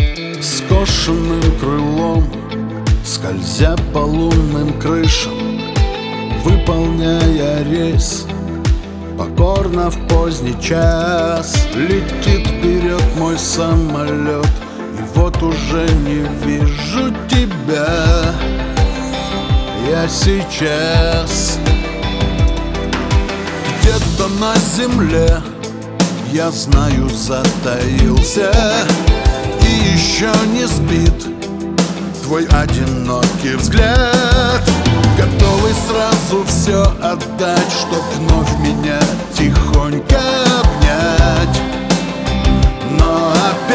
Скошенным крылом, скользя по лунным крышам, выполняя рейс, покорно в поздний час летит вперед мой самолет. И вот уже не вижу тебя я сейчас. Где-то на земле, я знаю, затаился и еще не спит твой одинокий взгляд, готовый сразу все отдать, чтоб вновь меня тихонько обнять. Но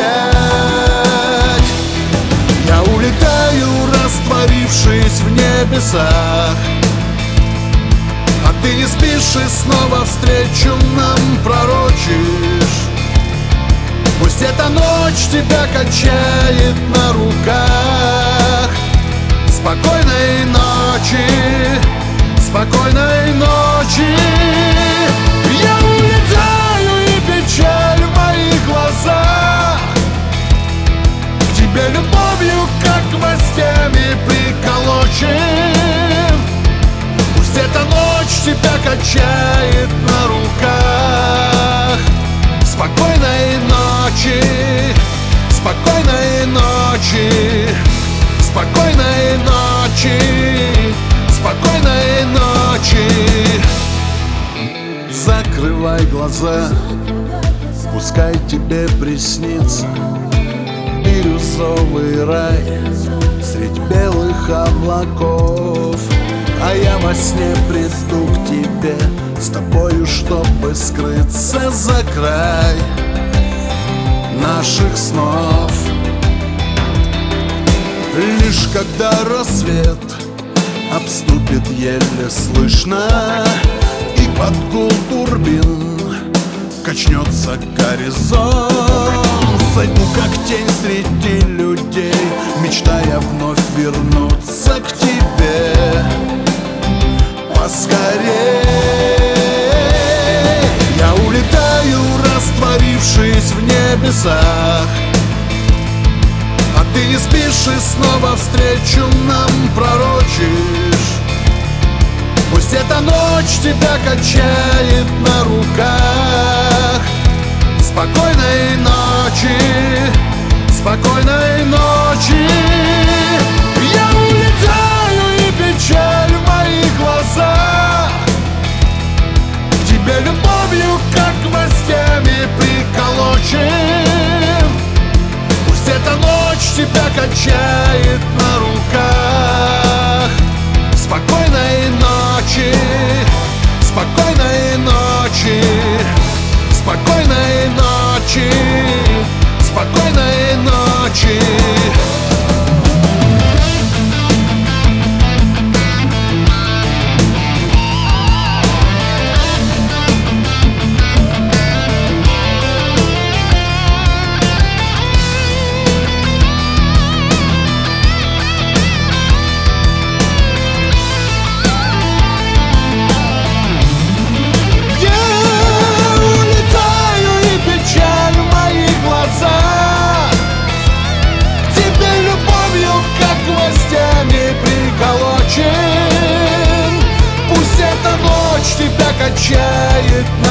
опять я улетаю, растворившись в небесах, а ты не спишь и снова встречу нам пророчишь. Пусть эта ночь тебя качает на руках. Спокойной ночи, спокойной ночи. Я улетаю, и печаль в моих глазах к тебе любовью, как гвоздями приколочен. Пусть эта ночь тебя качает на руках. Спокойной ночи, спокойной ночи, спокойной ночи, спокойной ночи. Закрывай глаза, пускай тебе приснится бирюзовый рай средь белых облаков. А я во сне приду к тебе с тобою, чтобы скрыться за край наших снов. Лишь когда рассвет обступит еле слышно, и под гул турбин качнется горизонт, сойду как тень среди людей, мечтая вновь вернуться к тебе поскорей. Я улетаю, растворившись в небесах, а ты не спишь и снова встречу нам пророчишь. Пусть эта ночь тебя качает на руках. Спокойной ночи, спокойной ночи. Я улетаю, и печаль в моих глазах к тебе любовью, как гвоздями приколочен. Пусть эта ночь тебя качает на руках. Спокойной ночи, спокойной ночи, спокойной ночи, спокойной ночи. Пусть эта ночь тебя качает